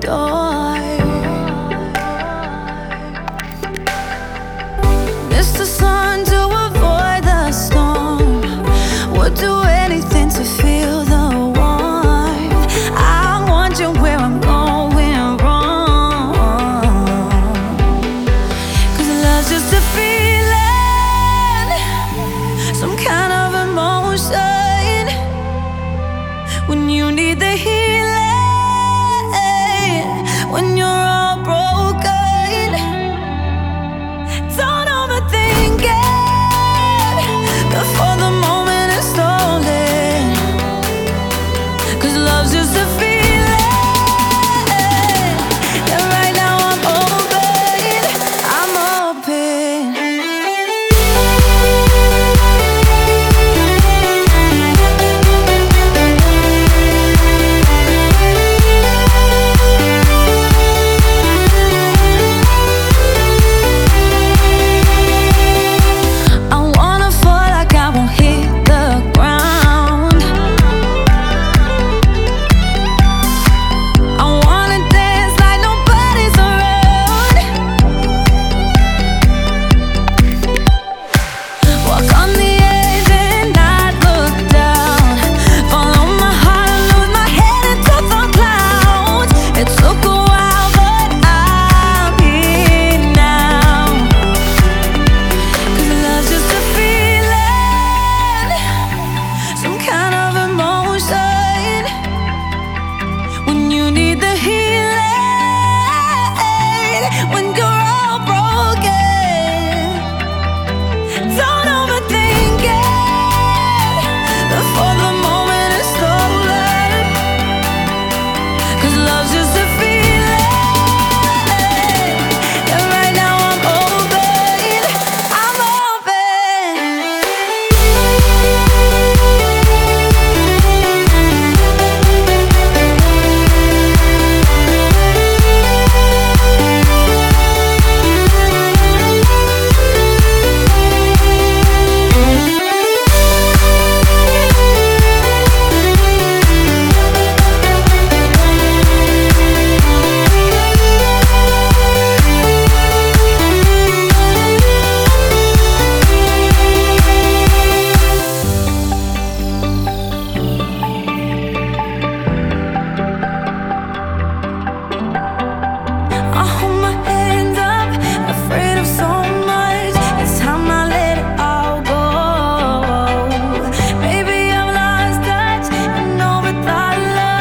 door. Miss the sun to avoid the storm. Would do anything to feel the warmth. I want you where I'm going wrong. 'Cause love's just a feeling, some kind of emotion, when you need the healing, when you're all broken. Don't overthink it before the moment is stolen. 'Cause love's just a feeling, and right now I'm open, I'm open.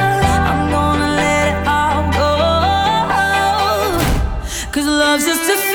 Love's just a